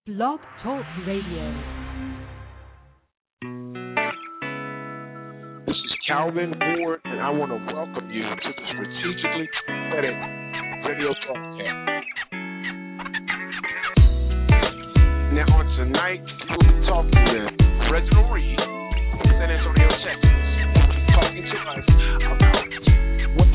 Blog Talk Radio. This is Calvin Ward, and I want to welcome you to the Strategically Prophetic Radio Broadcast. Now, on tonight, we'll be talking with Reginald Reed from San Antonio, Texas. He'll be talking to us about what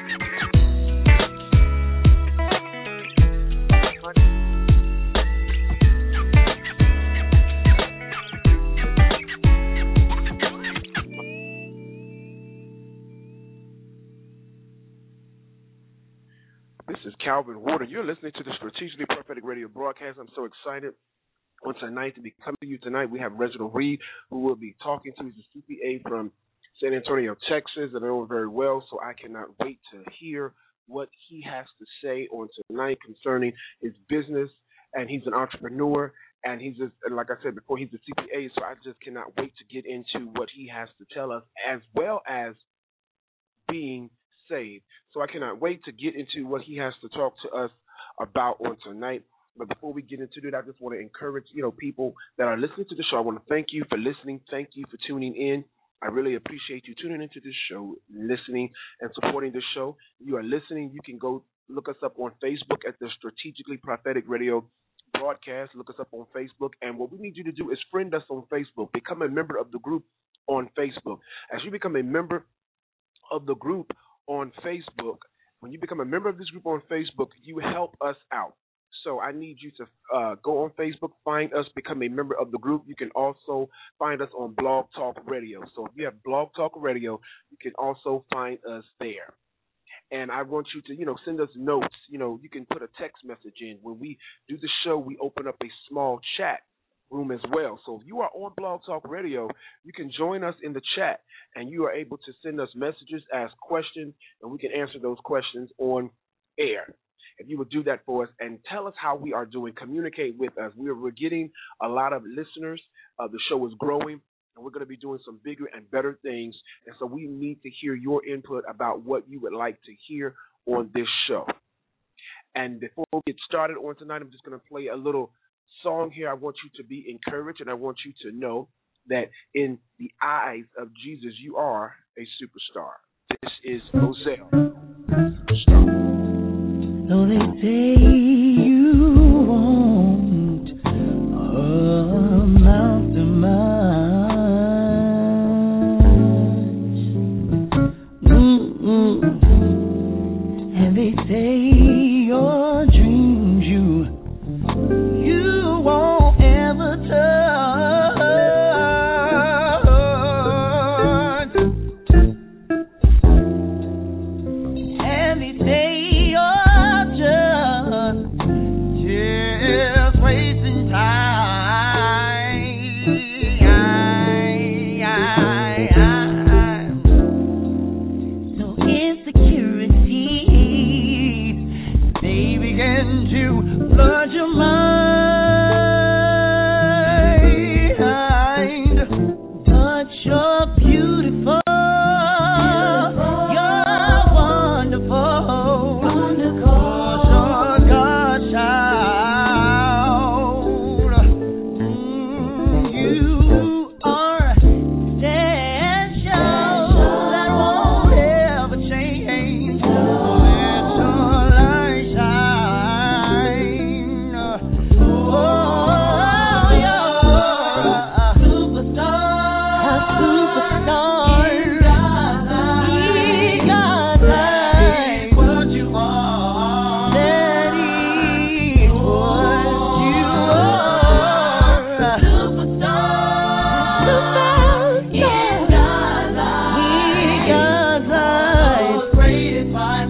This is Calvin Ward, and you're listening to the Strategically Prophetic Radio Broadcast. I'm so excited on tonight to be coming to you tonight. We have Reginald Reed, who will be talking to. He's a CPA from San Antonio, Texas, and I know him very well, so I cannot wait to hear what he has to say on tonight concerning his business. And he's an entrepreneur, and he's just, and like I said before, he's a CPA, so I just cannot wait to get into what he has to tell us, as well as being saved. So I cannot wait to get into what he has to talk to us about on tonight. But before we get into it, I just want to encourage, people that are listening to the show. I want to thank you for listening. Thank you for tuning in. I really appreciate you tuning into this show, listening and supporting this show. You are listening. You can go look us up on Facebook at the Strategically Prophetic Radio Broadcast. Look us up on Facebook. And what we need you to do is friend us on Facebook. Become a member of the group on Facebook. As you become a member of the group on Facebook, when you become a member of this group on Facebook, you help us out. So I need you to go on Facebook, find us, become a member of the group. You can also find us on Blog Talk Radio. So if you have Blog Talk Radio, you can also find us there. And I want you to, send us notes. You can put a text message in. When we do the show, we open up a small chat room as well. So if you are on Blog Talk Radio, you can join us in the chat, and you are able to send us messages, ask questions, and we can answer those questions on air. If you would do that for us and tell us how we are doing, communicate with us. We're getting a lot of listeners. The show is growing, and we're going to be doing some bigger and better things. And so we need to hear your input about what you would like to hear on this show. And before we get started on tonight, I'm just going to play a little song here. I want you to be encouraged, and I want you to know that in the eyes of Jesus, you are a superstar. This is Moselle. Superstar. Though they say you won't amount to much, and they say your dreams you won't ever touch, and they say just wasting time. So insecurities, they begin to flood your mind. But you're beautiful. You're wonderful. You're God's child. You are essential. That won't ever change. Let your light shine. Oh, you're a superstar. A superstar. In God's eyes. What you are. That is what you are. Superstar. In God's eyes. Greatest by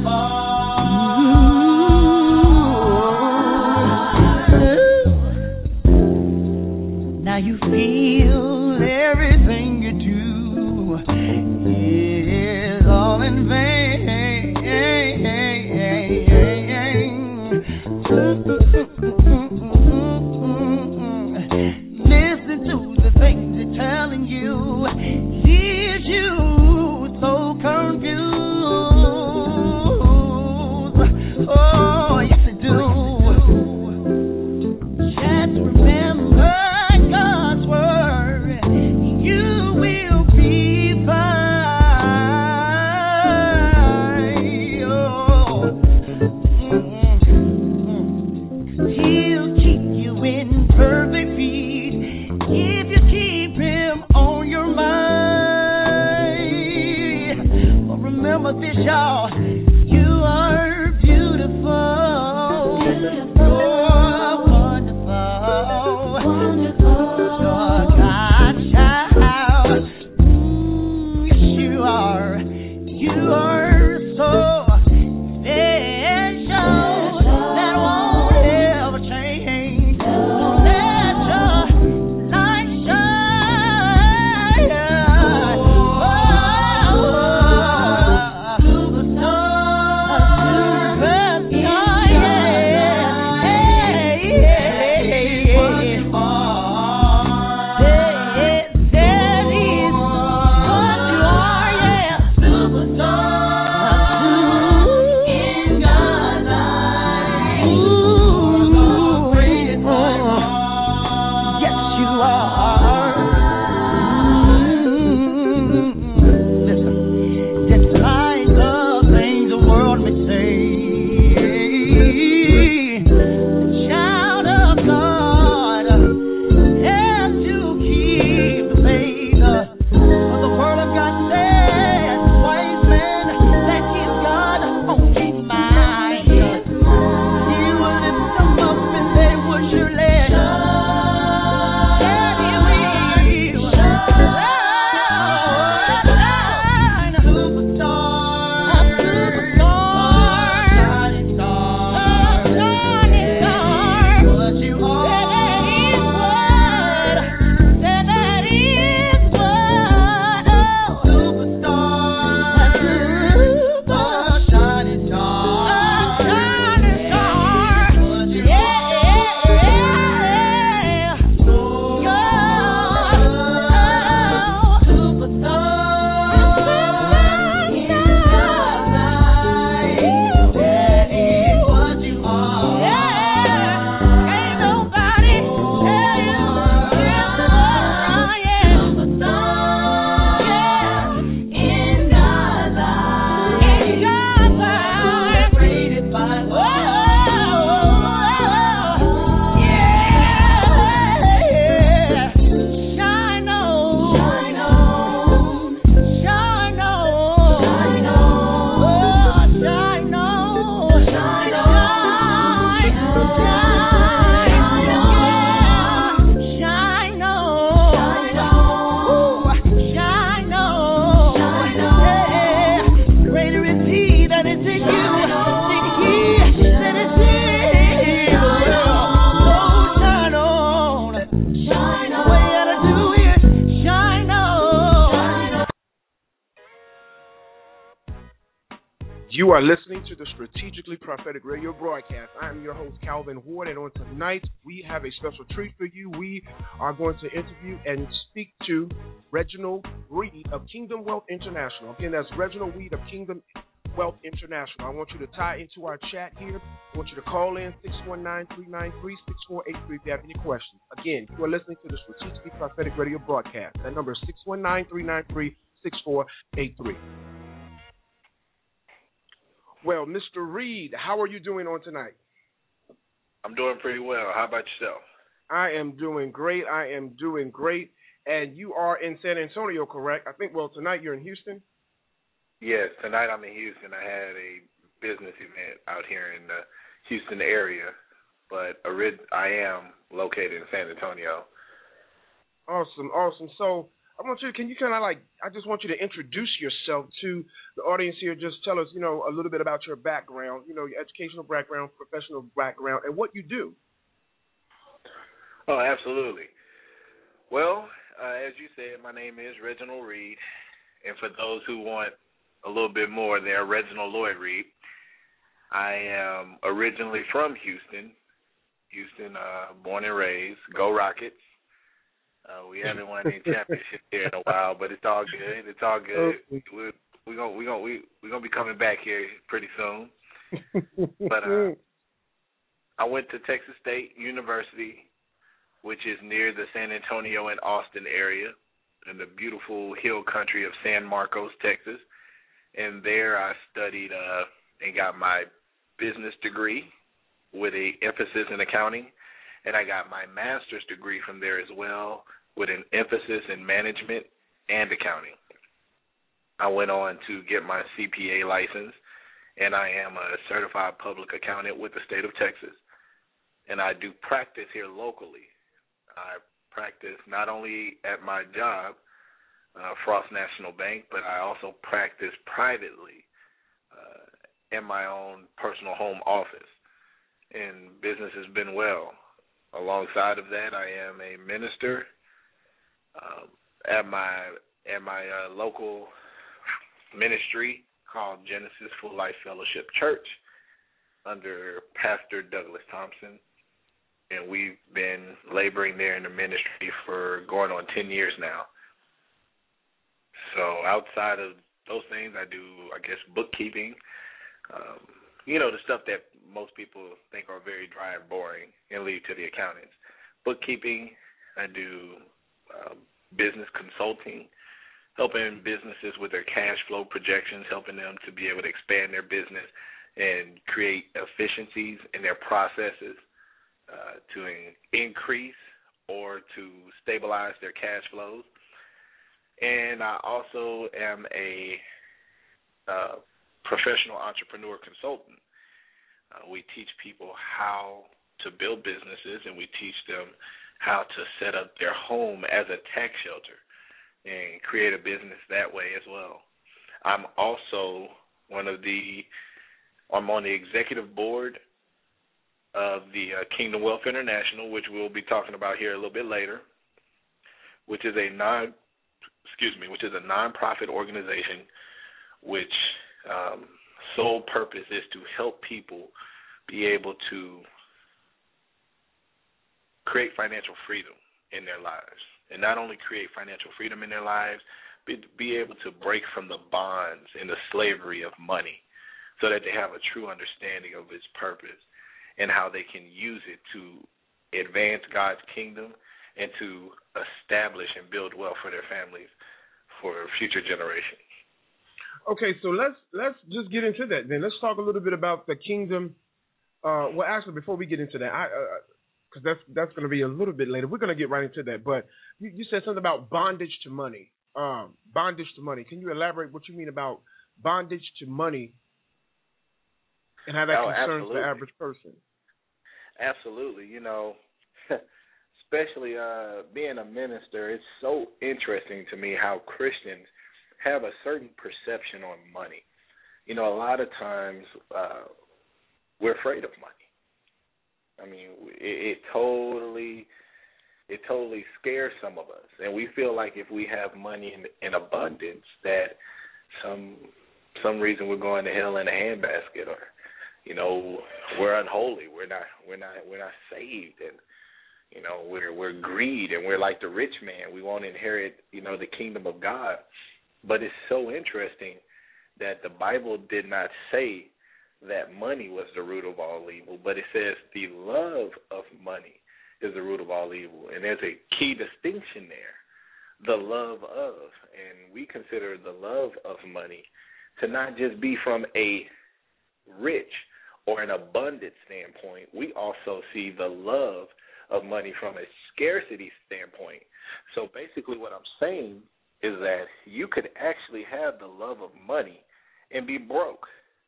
far. Now you feel everything you do is all in vain. Listen to the things they're telling you. Leaves you so confused. Oh, yes, it do. Just remember. You are listening to the Strategically Prophetic Radio broadcast. I am your host, Calvin Ward, and on tonight, we have a special treat for you. We are going to interview and speak to Reginald Reed of Kingdom Wealth International. Again, that's Reginald Reed of Kingdom Wealth International. I want you to tie into our chat here. I want you to call in 619-393-6483 if you have any questions. Again, you are listening to the Strategically Prophetic Radio broadcast. That number is 619-393-6483. Well, Mr. Reed, how are you doing on tonight? I'm doing pretty well. How about yourself? I am doing great. And you are in San Antonio, correct? I think, well, tonight you're in Houston? Yes, tonight I'm in Houston. I had a business event out here in the Houston area, but I am located in San Antonio. Awesome. So can you kind of I just want you to introduce yourself to the audience here. Just tell us, a little bit about your background, your educational background, professional background, and what you do. Oh, absolutely. Well, as you said, my name is Reginald Reed, and for those who want a little bit more, they're Reginald Lloyd Reed. I am originally from Houston, born and raised. Go Rockets. We haven't won any championship here in a while, but it's all good. We're gonna be coming back here pretty soon. But I went to Texas State University, which is near the San Antonio and Austin area, in the beautiful hill country of San Marcos, Texas. And there I studied and got my business degree with an emphasis in accounting, and I got my master's degree from there as well, with an emphasis in management and accounting. I went on to get my CPA license, and I am a certified public accountant with the state of Texas. And I do practice here locally. I practice not only at my job, Frost National Bank, but I also practice privately in my own personal home office. And business has been well. Alongside of that, I am a minister at my local ministry called Genesis Full Life Fellowship Church under Pastor Douglas Thompson. And we've been laboring there in the ministry for going on 10 years now. So outside of those things, I do, I guess, bookkeeping, the stuff that most people think are very dry and boring and leave to the accountants. Bookkeeping, I do business consulting, helping businesses with their cash flow projections, helping them to be able to expand their business and create efficiencies in their processes to increase or to stabilize their cash flows. And I also am a professional entrepreneur consultant. We teach people how to build businesses, and we teach them how to set up their home as a tax shelter and create a business that way as well. I'm also I'm on the executive board of the Kingdom Wealth International, which we'll be talking about here a little bit later, which is a nonprofit organization which sole purpose is to help people be able to create financial freedom in their lives. And not only create financial freedom in their lives, but be able to break from the bonds and the slavery of money so that they have a true understanding of its purpose and how they can use it to advance God's kingdom and to establish and build wealth for their families for future generations. Okay, so let's just get into that then. Let's talk a little bit about the kingdom. Well, actually, before we get into that, because that's going to be a little bit later. We're going to get right into that. But you said something about bondage to money. Bondage to money. Can you elaborate what you mean about bondage to money and how that concerns absolutely. the average person? Absolutely. Especially being a minister, it's so interesting to me how Christians have a certain perception on money. A lot of times we're afraid of money. I mean, it totally scares some of us, and we feel like if we have money in abundance, that some reason we're going to hell in a handbasket, or we're unholy, we're not saved, and we're greed, and we're like the rich man. We won't inherit the kingdom of God. But it's so interesting that the Bible did not say that money was the root of all evil, but it says the love of money is the root of all evil. And there's a key distinction there, the love of. And we consider the love of money to not just be from a rich or an abundant standpoint. We also see the love of money from a scarcity standpoint. So basically what I'm saying is that you could actually have the love of money and be broke.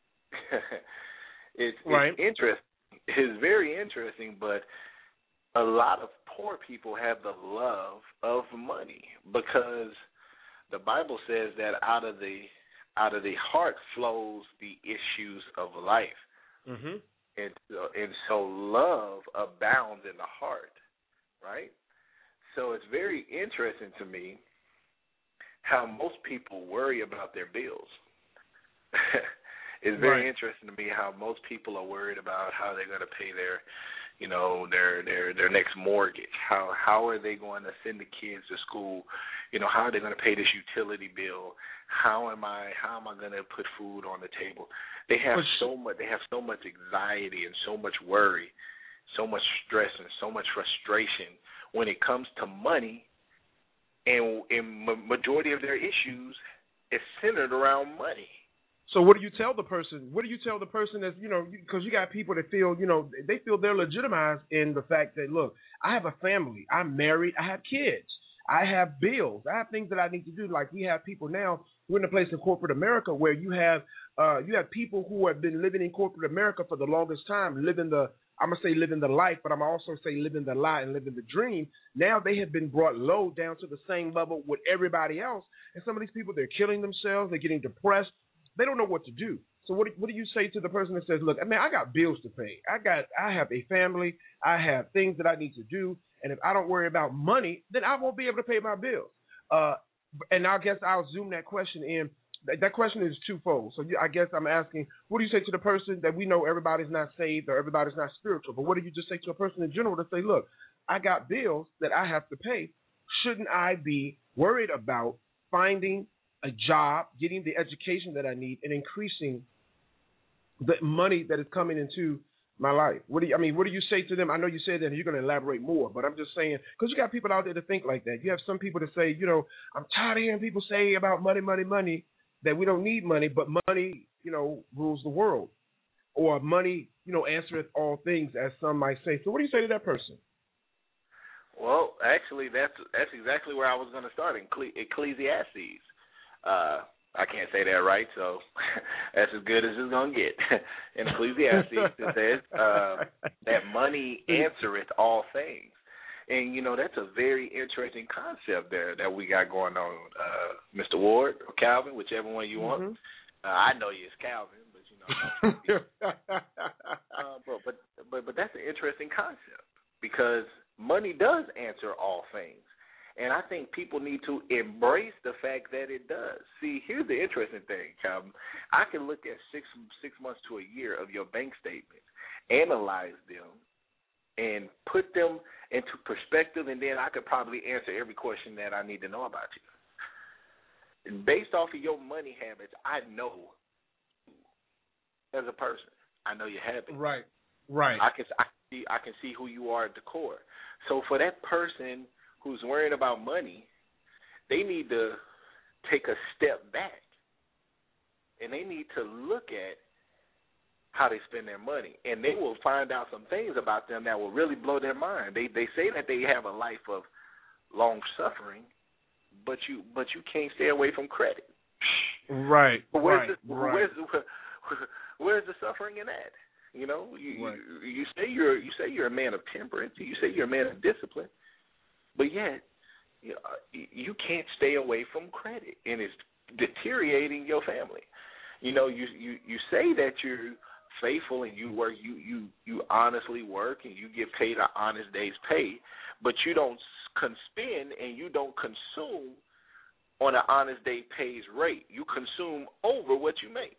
It's interesting. It's very interesting, but a lot of poor people have the love of money because the Bible says that out of the heart flows the issues of life. Mm-hmm. And so love abounds in the heart, right? So it's very interesting to me how most people worry about their bills. It's very interesting to me how most people are worried about how they're going to pay their next mortgage. How are they going to send the kids to school? How are they going to pay this utility bill? How am I going to put food on the table? They have so much anxiety and so much worry, so much stress and so much frustration when it comes to money. And majority of their issues is centered around money. So what do you tell the person? What do you tell the person that, because you got people that feel, they feel they're legitimized in the fact that, look, I have a family, I'm married, I have kids, I have bills, I have things that I need to do. Like we have people now We're in a place in corporate America where you have people who have been living in corporate America for the longest time, living the life, but I'm also say living the lie and living the dream. Now they have been brought low down to the same level with everybody else. And some of these people, they're killing themselves. They're getting depressed. They don't know what to do. So what do you say to the person that says, look, I got bills to pay. I have a family. I have things that I need to do. And if I don't worry about money, then I won't be able to pay my bills. And I guess I'll zoom that question in. That question is twofold. So I guess I'm asking, what do you say to the person that we know everybody's not saved or everybody's not spiritual, but what do you just say to a person in general to say, look, I got bills that I have to pay. Shouldn't I be worried about finding a job, getting the education that I need, and increasing the money that is coming into my life? What do you say to them? I know you said that and you're going to elaborate more, but I'm just saying, because you got people out there to think like that. You have some people that say, I'm tired of hearing people say about money, that we don't need money, but money, rules the world. Or money, answereth all things, as some might say. So what do you say to that person? Well, actually, that's exactly where I was going to start, in Ecclesiastes. I can't say that right, so that's as good as it's going to get. In Ecclesiastes, it says that money answereth all things. And, that's a very interesting concept there that we got going on, Mr. Ward or Calvin, whichever one you want. I know you as Calvin, but but that's an interesting concept, because money does answer all things. And I think people need to embrace the fact that it does. See, here's the interesting thing, Calvin. I can look at six months to a year of your bank statements, analyze them, and put them into perspective, and then I could probably answer every question that I need to know about you. Based off of your money habits, I know as a person, I know your habits. Right. I can see who you are at the core. So for that person who's worrying about money, they need to take a step back, and they need to look at how they spend their money, and they will find out some things about them that will really blow their mind. They say that they have a life of long suffering, but you can't stay away from credit. Right. Where's the suffering in that? You say you're a man of temperance, you say you're a man of discipline, but yet you can't stay away from credit, and it's deteriorating your family. You say that you're faithful and you work, you honestly work and you get paid an honest day's pay, but you don't spend and you don't consume on an honest day pays rate. You consume over what you make.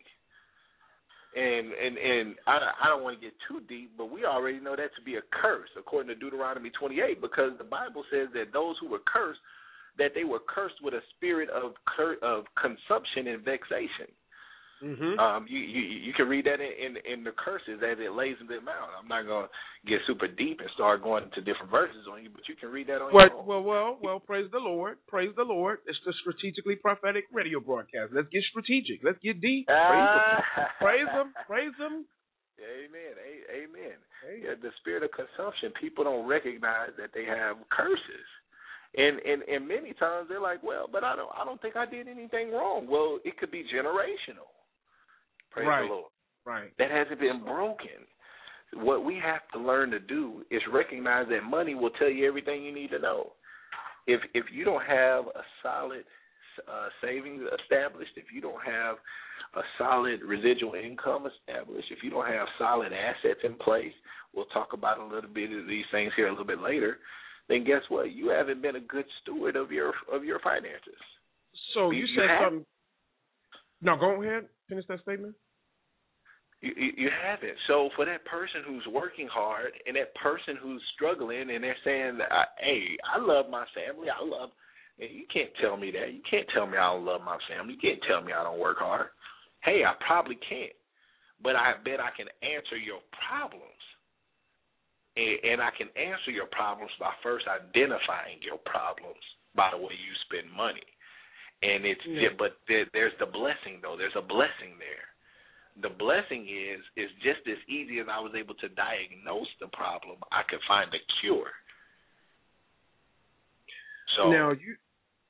And I don't want to get too deep, but we already know that to be a curse according to Deuteronomy 28, because the Bible says that those who were cursed, that they were cursed with a spirit of consumption and vexation. Mm-hmm. You can read that in the curses as it lays them out. I'm not going to get super deep and start going into different verses on you, but you can read that on your own. Well, praise the Lord. Praise the Lord. It's the Strategically Prophetic Radio broadcast. Let's get strategic. Let's get deep. Praise him. Praise him. Amen. Yeah, the spirit of consumption, people don't recognize that they have curses. And many times they're like, well, but I don't think I did anything wrong. Well, it could be generational. Praise the Lord. Right. That hasn't been broken. What we have to learn to do is recognize that money will tell you everything you need to know. If you don't have a solid savings established, if you don't have a solid residual income established, if you don't have solid assets in place, we'll talk about a little bit of these things here a little bit later, then guess what? You haven't been a good steward of your finances. So you said something. No, go ahead. Finish that statement. You haven't. So for that person who's working hard and that person who's struggling and they're saying, hey, I love my family. You can't tell me that. You can't tell me I don't love my family. You can't tell me I don't work hard. Hey, I probably can't. But I bet I can answer your problems. And I can answer your problems by first identifying your problems by the way you spend money. And but there's the blessing, though. There's a blessing there. The blessing is just as easy as I was able to diagnose the problem, I could find a cure. So now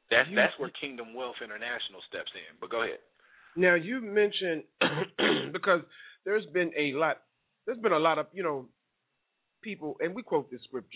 That's where Kingdom Wealth International steps in. But go ahead. Now you mentioned because there's been a lot of people, and we quote this scripture,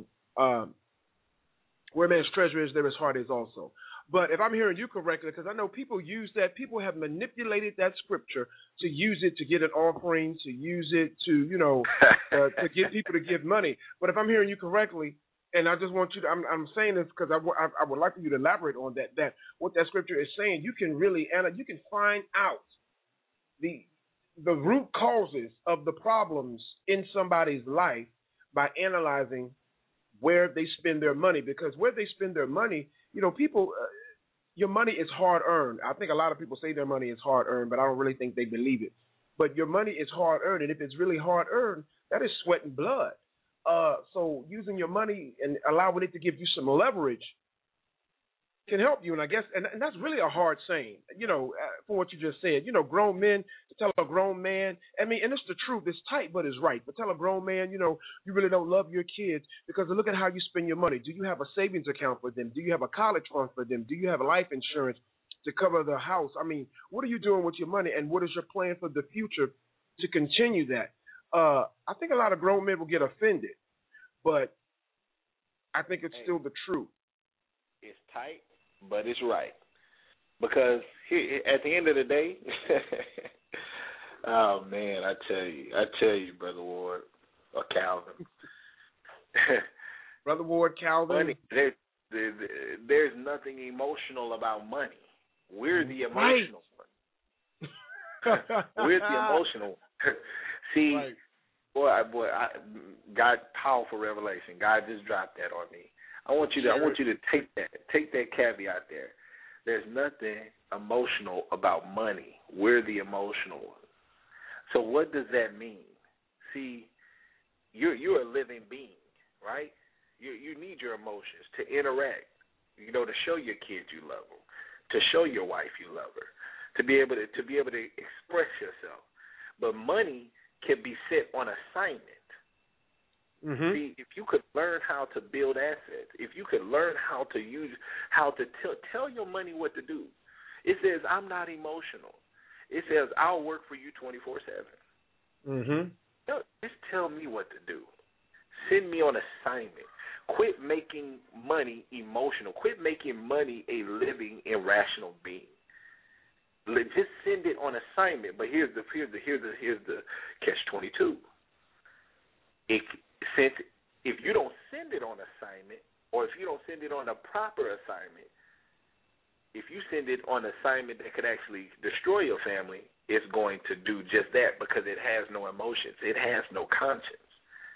where man's treasure is, there his heart is also. But if I'm hearing you correctly, because I know people use that, people have manipulated that scripture to use it to get an offering, to use it to to get people to give money. But if I'm hearing you correctly, and I just want you to, I'm saying this because I would like for you to elaborate on that what that scripture is saying. You can really, you can find out the root causes of the problems in somebody's life by analyzing where they spend their money. Because where they spend their money, people, your money is hard earned. I think a lot of people say their money is hard earned, but I don't really think they believe it. But your money is hard earned, and if it's really hard earned, that is sweat and blood. So using your money and allowing it to give you some leverage can help you. And I guess, and that's really a hard saying, for what you just said. Grown men, to tell a grown man, and it's the truth. It's tight, but it's right. But tell a grown man, you really don't love your kids because look at how you spend your money. Do you have a savings account for them? Do you have a college fund for them? Do you have life insurance to cover the house? What are you doing with your money, and what is your plan for the future to continue that? I think a lot of grown men will get offended, but I think it's still the truth. It's tight, but it's right. Because at the end of the day, oh man, I tell you, Brother Ward or Calvin, Brother Ward, Calvin, money, there's nothing emotional about money. We're the emotional one. We're the emotional one. See. Right. Boy, God, powerful revelation. God just dropped that on me. I want you to take that caveat there. There's nothing emotional about money. We're the emotional ones. So what does that mean? See, you're a living being, right? You need your emotions to interact. To show your kids you love them, to show your wife you love her, to be able to express yourself. But money can be set on assignment. Mm-hmm. See, if you could learn how to build assets, if you could learn how to tell your money what to do. It says, I'm not emotional. It says, I'll work for you 24/7. Mm-hmm. Just tell me what to do. Send me on assignment. Quit making money emotional. Quit making money a living, irrational being. Just send it on assignment. But here's the catch-22. If you don't send it on assignment, or if you don't send it on a proper assignment, if you send it on assignment that could actually destroy your family, it's going to do just that because it has no emotions. It has no conscience.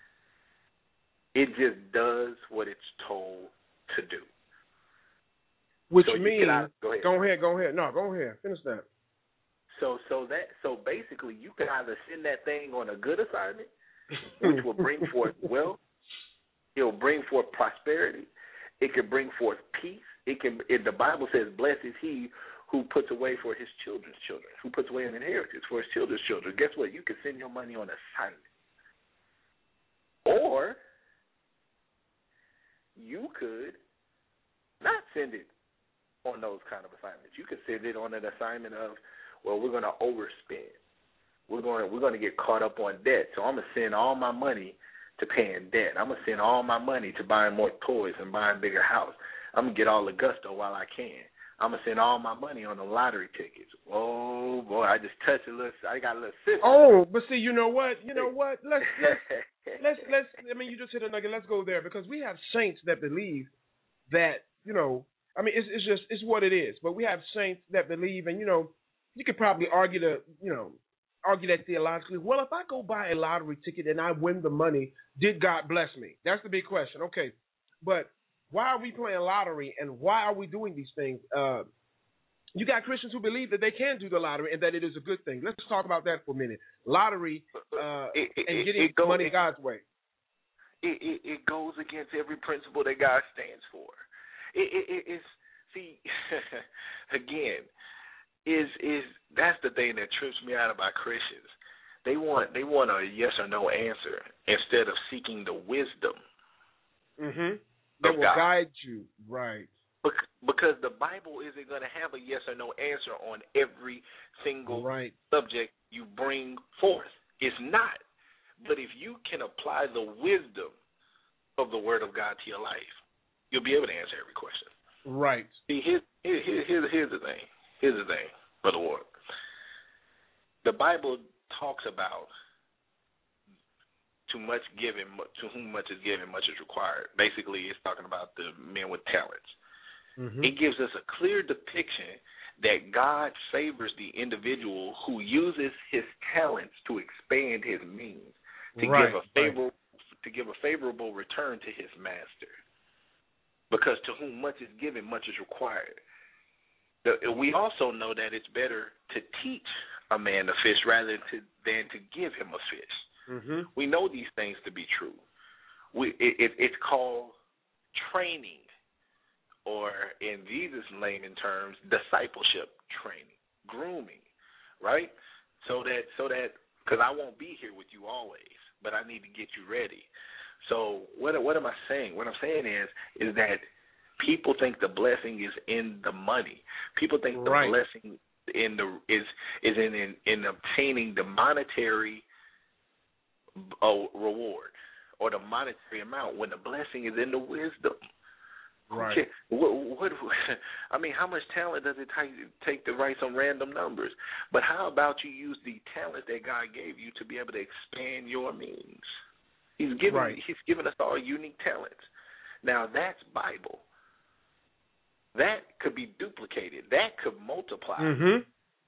It just does what it's told to do. Which means, go ahead. No, go ahead. Finish that. So basically, you can either send that thing on a good assignment, which will bring forth wealth. It will bring forth prosperity. It can bring forth peace. The Bible says, "Blessed is he who puts away for his children's children, who puts away an inheritance for his children's children." Guess what? You can send your money on assignment, or you could not send it on those kind of assignments. You could send it on an assignment of, well, we're going to overspend. We're going to get caught up on debt. So I'm going to send all my money to paying debt. I'm going to send all my money to buying more toys and buying a bigger house. I'm going to get all the gusto while I can. I'm going to send all my money on the lottery tickets. Oh, boy, I just touched a little. I got a little sister. Oh, but see, you know what? Let's you just hit a nugget. Let's go there because we have saints that believe that, it's what it is. But we have saints that believe, and, you could probably argue that theologically. Well, if I go buy a lottery ticket and I win the money, did God bless me? That's the big question. Okay, but why are we playing lottery and why are we doing these things? You got Christians who believe that they can do the lottery and that it is a good thing. Let's talk about that for a minute. Lottery and getting money God's way. It goes against every principle that God stands for. Again, that's the thing that trips me out about Christians. They want a yes or no answer instead of seeking the wisdom that will guide you. Right. Because the Bible isn't going to have a yes or no answer on every single subject you bring forth. It's not. But if you can apply the wisdom of the Word of God to your life, you'll be able to answer every question. Right. See, here's the thing. Here's the thing, Brother Ward. The Bible talks about to much given, to whom much is given, much is required. Basically, it's talking about the men with talents. Mm-hmm. It gives us a clear depiction that God favors the individual who uses his talents to expand his means, to give a favorable return to his master. Because to whom much is given, much is required. We also know that it's better to teach a man to fish rather than to give him a fish. Mm-hmm. We know these things to be true. It's called training, or in Jesus' layman terms, discipleship training, grooming, right? So that because I won't be here with you always, but I need to get you ready. So what am I saying? What I'm saying is that people think the blessing is in the money. People think the blessing is in obtaining the monetary reward or the monetary amount, when the blessing is in the wisdom. Right. Okay. What I mean, how much talent does it take to write some random numbers? But how about you use the talent that God gave you to be able to expand your means? He's given us all unique talents. Now that's Bible. That could be duplicated. That could multiply. Mm-hmm.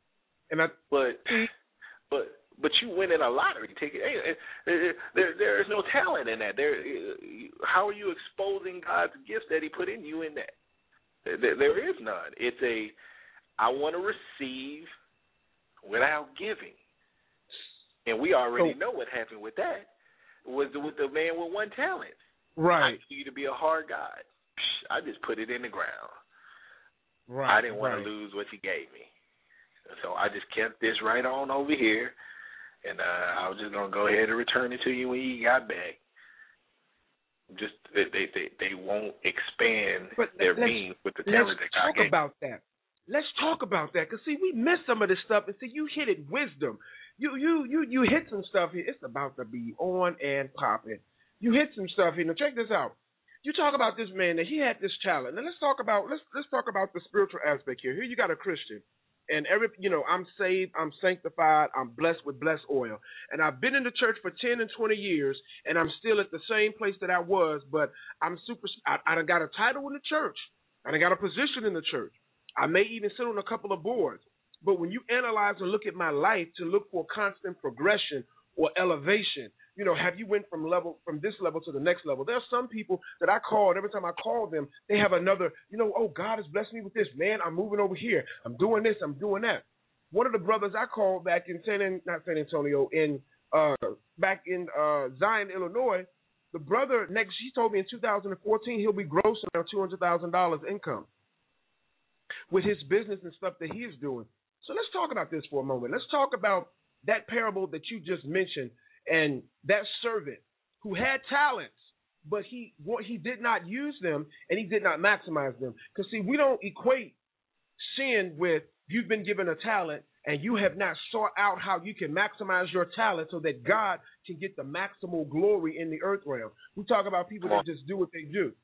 But you win in a lottery ticket. There is no talent in that. How are you exposing God's gifts that He put in you in that? There is none. It's I want to receive without giving, and we already know what happened with that. Was with the man with one talent. Right. I knew you to be a hard God. I just put it in the ground. Right. I didn't want to lose what you gave me. So I just kept this right on over here, and I was just going to go ahead and return it to you when you got back. Just they won't expand their means with the talent that God gave. Let's talk about that, because, see, we miss some of this stuff, and see, you hit it, wisdom. You hit some stuff here. It's about to be on and popping. You hit some stuff here. Now, check this out. You talk about this man that he had this talent. Now let's talk about the spiritual aspect here. Here you got a Christian, and I'm saved, I'm sanctified, I'm blessed with blessed oil, and I've been in the church for 10 and 20 years, and I'm still at the same place that I was. But I done got a title in the church. I done got a position in the church. I may even sit on a couple of boards. But when you analyze and look at my life to look for constant progression or elevation, have you went from this level to the next level? There are some people that I call, and every time I call them, they have another, oh, God has blessed me with this, man. I'm moving over here. I'm doing this. I'm doing that. One of the brothers I called back in back in Zion, Illinois, the brother he told me in 2014 he'll be grossing around $200,000 income with his business and stuff that he is doing. So let's talk about this for a moment. Let's talk about that parable that you just mentioned, and that servant who had talents, but he did not use them and he did not maximize them. Because, see, we don't equate sin with you've been given a talent and you have not sought out how you can maximize your talent so that God can get the maximal glory in the earth realm. We talk about people that just do what they do.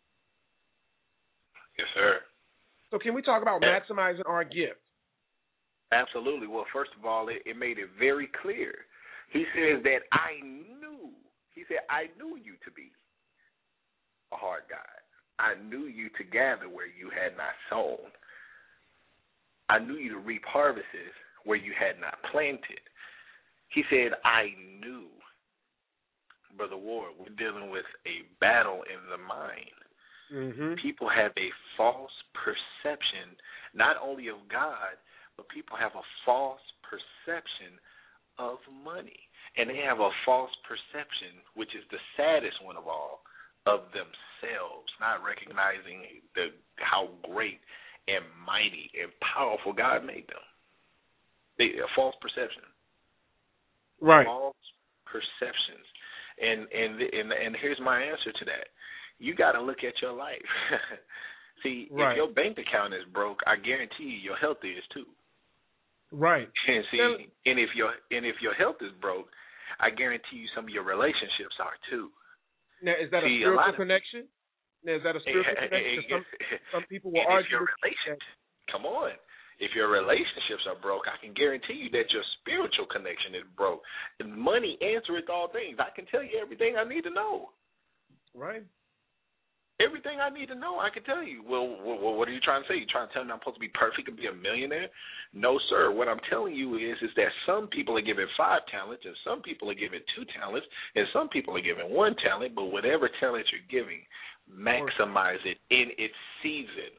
Yes, sir. So can we talk about maximizing our gift? Absolutely. Well, first of all, it made it very clear. He says that I knew you to be a hard God. I knew you to gather where you had not sown. I knew you to reap harvests where you had not planted. He said, I knew. Brother Ward, we're dealing with a battle in the mind. Mm-hmm. People have a false perception, not only of God, but people have a false perception of money. And they have a false perception, which is the saddest one of all, of themselves, not recognizing how great and mighty and powerful God made them. A false perception. Right. False perceptions. And here's my answer to that. You got to look at your life. See, Right. if your bank account is broke, I guarantee you your health is too. Right. And see, and if your health is broke, I guarantee you some of your relationships are too. Now, is that a spiritual connection? Now, is that a spiritual connection? Some people will argue with that. Come on. If your relationships are broke, I can guarantee you that your spiritual connection is broke. And money answereth all things. I can tell you everything I need to know. Right. Everything I need to know, I can tell you. Well, what are you trying to say? You trying to tell me I'm supposed to be perfect and be a millionaire? No, sir. What I'm telling you is that some people are given 5 talents, and some people are given 2 talents, and some people are given 1 talent. But whatever talent you're giving, maximize it in its season.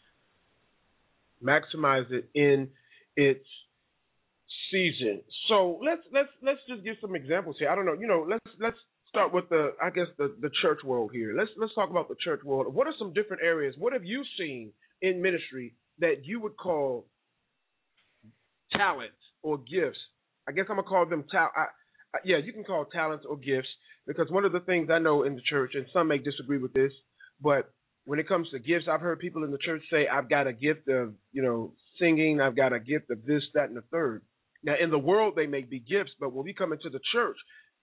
Maximize it in its season. So let's just give some examples here. I don't know. Let's start with the church world here. Let's talk about the church world. What are some different areas? What have you seen in ministry that you would call talents or gifts? I guess I'm gonna call them yeah, you can call talents or gifts, because one of the things I know in the church, and some may disagree with this, but when it comes to gifts, I've heard people in the church say, I've got a gift of, singing, I've got a gift of this, that, and the third. Now, in the world, they may be gifts, but when we come into the church,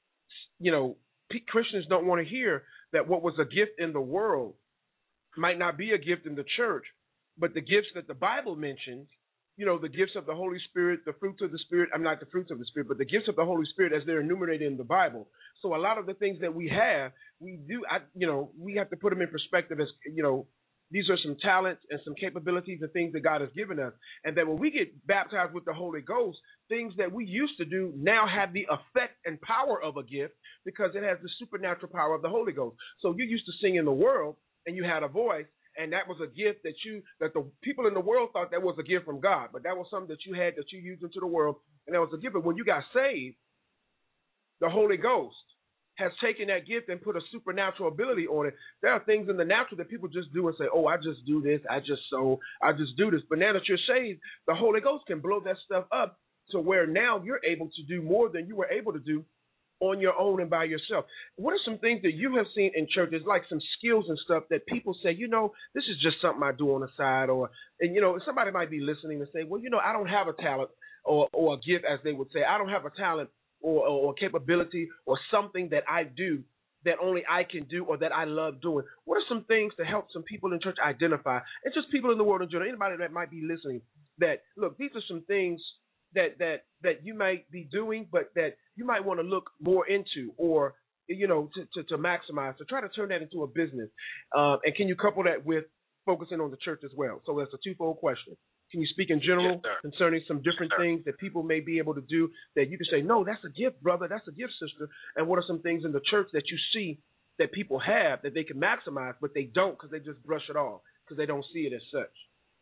Christians don't want to hear that what was a gift in the world might not be a gift in the church, but the gifts that the Bible mentions, the gifts of the Holy Spirit, the fruits of the Spirit, I'm not the fruits of the Spirit, but the gifts of the Holy Spirit as they're enumerated in the Bible. So a lot of the things that we have, we have to put them in perspective as, these are some talents and some capabilities and things that God has given us. And that when we get baptized with the Holy Ghost, things that we used to do now have the effect and power of a gift, because it has the supernatural power of the Holy Ghost. So you used to sing in the world and you had a voice, and that was a gift that the people in the world thought that was a gift from God, but that was something that you had that you used into the world, and that was a gift. But when you got saved, the Holy Ghost has taken that gift and put a supernatural ability on it. There are things in the natural that people just do and say, oh, I just do this, I just do this. But now that you're saved, the Holy Ghost can blow that stuff up to where now you're able to do more than you were able to do on your own and by yourself. What are some things that you have seen in churches, like some skills and stuff that people say, this is just something I do on the side, and somebody might be listening and say, well, I don't have a talent or a gift, as they would say. I don't have a talent or capability or something that I do that only I can do or that I love doing. What are some things to help some people in church identify, and just people in the world in general, anybody that might be listening, that, look, these are some things that you might be doing, but that you might want to look more into, or to maximize, to try to turn that into a business. And can you couple that with focusing on the church as well? So that's a twofold question. Can you speak in general concerning some different things that people may be able to do that you can say, no, that's a gift, brother, that's a gift, sister? And what are some things in the church that you see that people have that they can maximize, but they don't because they just brush it off because they don't see it as such?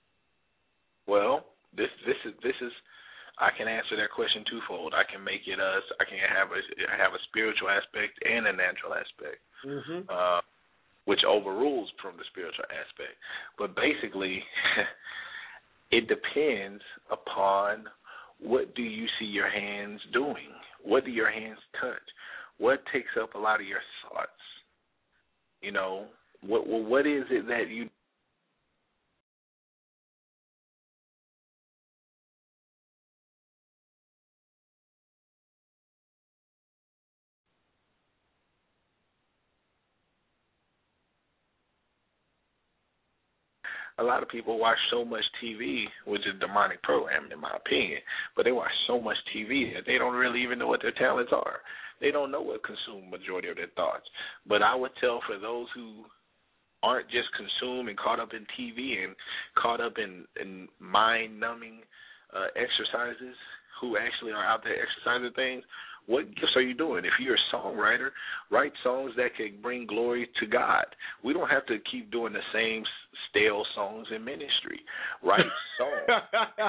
Well, this is. I can answer that question twofold. I can make it I can have a spiritual aspect and a natural aspect, which overrules from the spiritual aspect. But basically, it depends upon what do you see your hands doing? What do your hands touch? What takes up a lot of your thoughts? What is it that you A lot of people watch so much TV, which is demonic programming in my opinion, but they watch so much TV that they don't really even know what their talents are. They don't know what consume majority of their thoughts. But I would tell for those who aren't just consumed and caught up in TV and caught up in mind-numbing exercises, who actually are out there exercising things, what gifts are you doing? If you're a songwriter, write songs that can bring glory to God. We don't have to keep doing the same stale songs in ministry. Write songs.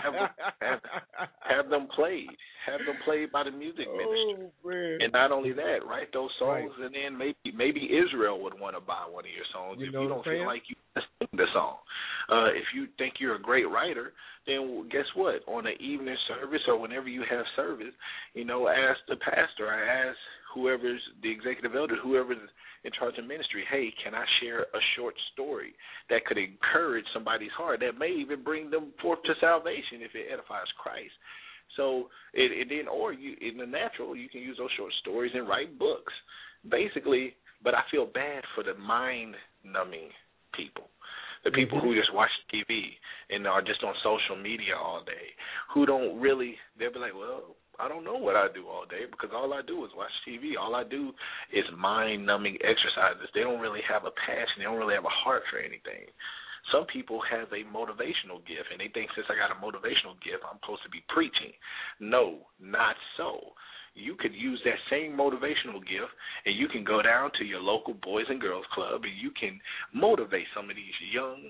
have them played. Have them played by the music ministry. And not only that, write those songs, and then maybe Israel would want to buy one of your songs if you don't feel like you sing the song. If you think you're a great writer, then guess what? On an evening service or whenever you have service, ask the pastor or ask whoever's the executive elder, whoever's in charge of ministry, hey, can I share a short story that could encourage somebody's heart, that may even bring them forth to salvation if it edifies Christ? So, or you, in the natural, you can use those short stories and write books, basically. But I feel bad for the mind-numbing people, the people who just watch TV and are just on social media all day, who don't really, they'll be like, well, I don't know what I do all day because all I do is watch TV. All I do is mind-numbing exercises. They don't really have a passion. They don't really have a heart for anything. Some people have a motivational gift, and they think since I got a motivational gift, I'm supposed to be preaching. No, not so. You could use that same motivational gift, and you can go down to your local Boys and Girls Club, and you can motivate some of these young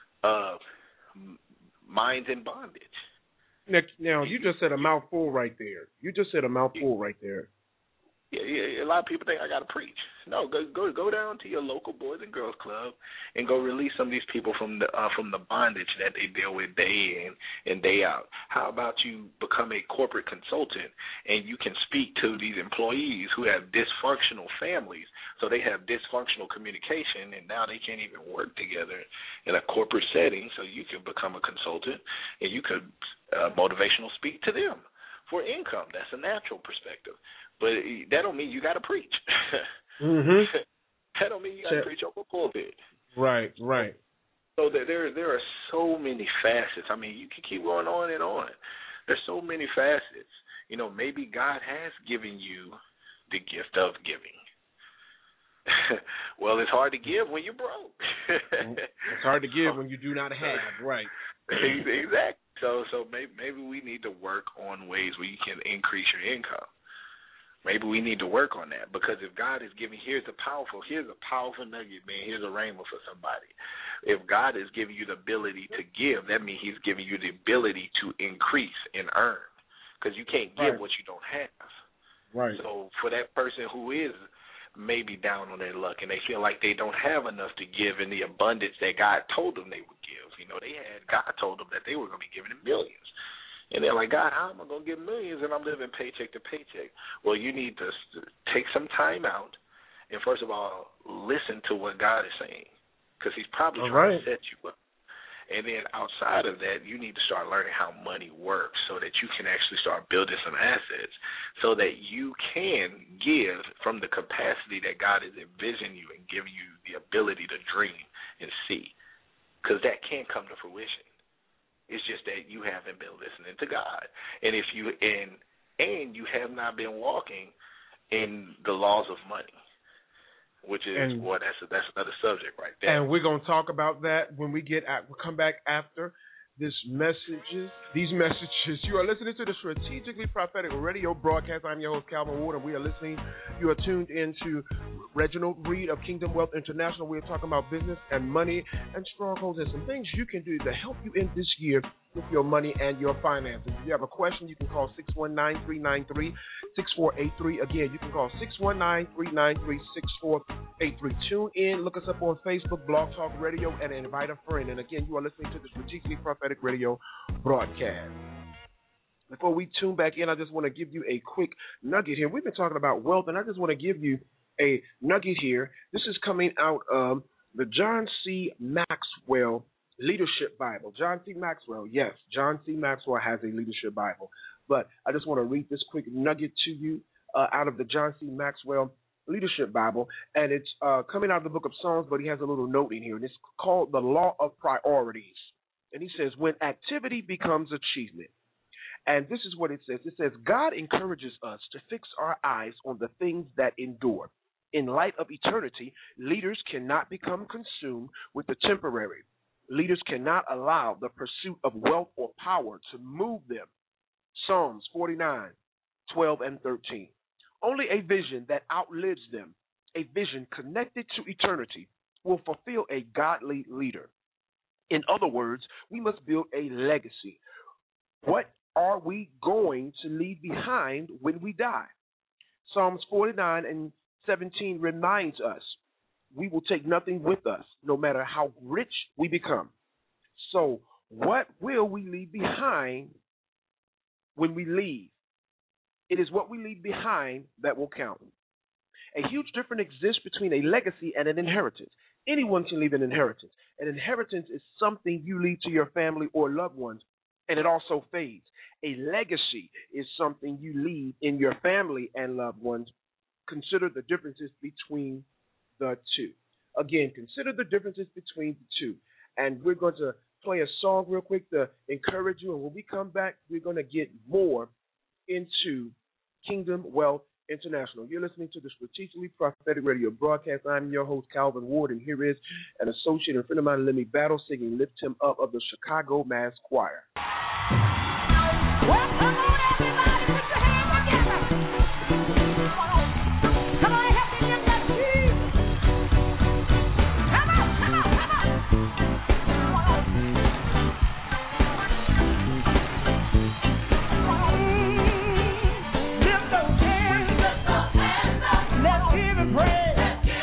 minds in bondage. Now, you just said a mouthful right there. Yeah, a lot of people think I got to preach. No, go down to your local Boys and Girls Club and go release some of these people from the bondage that they deal with day in and day out. How about you become a corporate consultant and you can speak to these employees who have dysfunctional families, so they have dysfunctional communication and now they can't even work together in a corporate setting. So you can become a consultant and you could motivational speak to them for income. That's a natural perspective. But that don't mean you got to preach. That don't mean you got to preach over a pulpit. Right. So there are so many facets. I mean, you can keep going on and on. There's so many facets. You know, maybe God has given you the gift of giving. Well, it's hard to give when you're broke. It's hard to give when you do not have. Right. Exactly. So maybe we need to work on ways where you can increase your income. Maybe we need to work on that, because if God is giving, here's a powerful nugget, man. Here's a rainbow for somebody. If God is giving you the ability to give, that means he's giving you the ability to increase and earn, because you can't give what you don't have. Right. So for that person who is maybe down on their luck and they feel like they don't have enough to give in the abundance that God told them they would give, God told them that they were going to be giving millions. And they're like, God, how am I going to get millions and I'm living paycheck to paycheck? Well, you need to take some time out and, first of all, listen to what God is saying, because he's probably trying to set you up. And then outside of that, you need to start learning how money works so that you can actually start building some assets so that you can give from the capacity that God is envisioning you and giving you the ability to dream and see, because that can come to fruition. It's just that you haven't been listening to God, and if you and you have not been walking in the laws of money, which is that's another subject right there. And we're gonna talk about that when we we'll come back after these messages. You are listening to the Strategically Prophetic Radio broadcast. I'm your host, Calvin Ward, and we are listening. You are tuned into Reginald Reed of Kingdom Wealth International. We are talking about business and money and strongholds and some things you can do to help you in this year with your money and your finances. If you have a question, you can call 619-393-6483. Again, you can call 619-393-6483. Tune in, look us up on Facebook, Blog Talk Radio, and invite a friend. And again, you are listening to the Strategically Prophetic Radio broadcast. Before we tune back in, I just want to give you a quick nugget here. We've been talking about wealth, and I just want to give you a nugget here. This is coming out of the John C. Maxwell Leadership Bible. John C. Maxwell, yes, John C. Maxwell has a leadership Bible. But I just want to read this quick nugget to you out of the John C. Maxwell Leadership Bible, and it's coming out of the book of Psalms, but he has a little note in here, and it's called The Law of Priorities. And he says, when activity becomes achievement, and this is what it says. It says, God encourages us to fix our eyes on the things that endure. In light of eternity, leaders cannot become consumed with the temporary. Leaders cannot allow the pursuit of wealth or power to move them. Psalms 49:12-13. Only a vision that outlives them, a vision connected to eternity, will fulfill a godly leader. In other words, we must build a legacy. What are we going to leave behind when we die? Psalms 49:17 reminds us we will take nothing with us, no matter how rich we become. So what will we leave behind when we leave? It is what we leave behind that will count. A huge difference exists between a legacy and an inheritance. Anyone can leave an inheritance. An inheritance is something you leave to your family or loved ones, and it also fades. A legacy is something you leave in your family and loved ones. Consider the differences between the two. Again, consider the differences between the two. And we're going to play a song real quick to encourage you. And when we come back, we're going to get more into Kingdom Wealth International. You're listening to the Strategically Prophetic Radio broadcast. I'm your host, Calvin Ward, and here is an associate and friend of mine, Lemmy Battle, singing Lift Him Up of the Chicago Mass Choir. Well, come on, everybody, put your hands together. Come on, help me lift that Jesus. Come on, come on, come on. Lift those hands. Let's give him praise.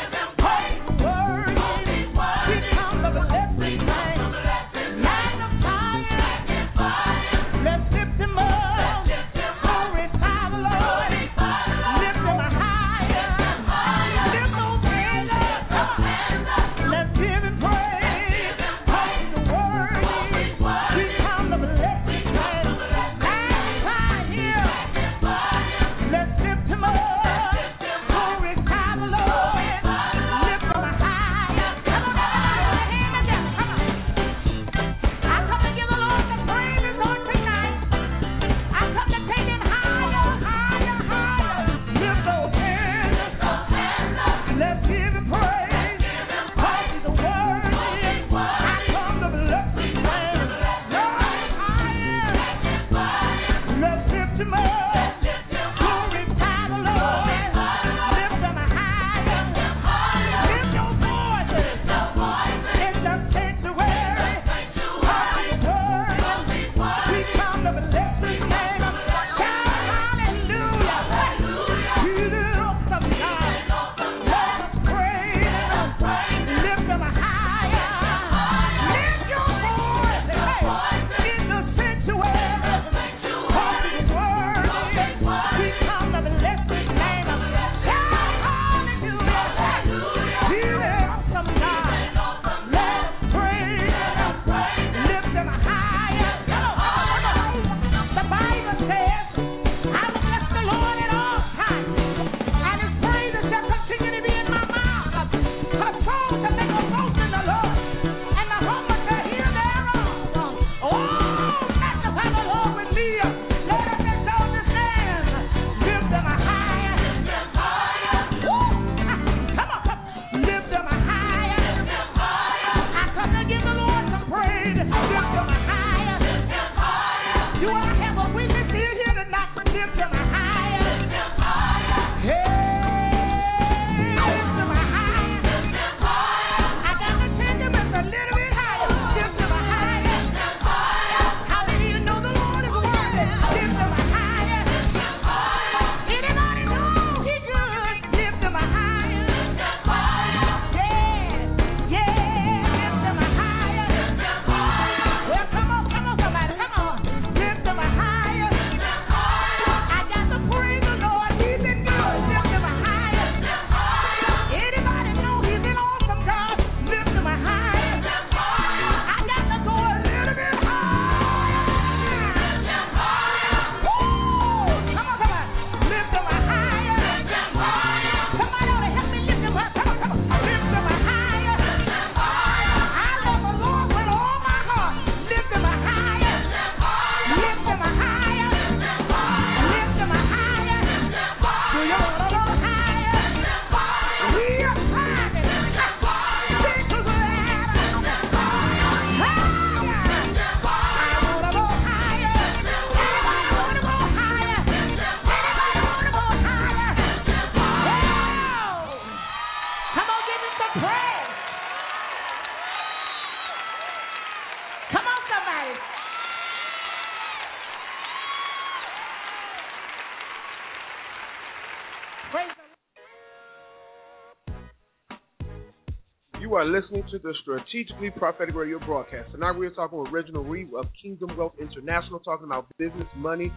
You are listening to the Strategically Prophetic Radio broadcast. Tonight we are talking with Reginald Reed of Kingdom Wealth International, talking about business, money,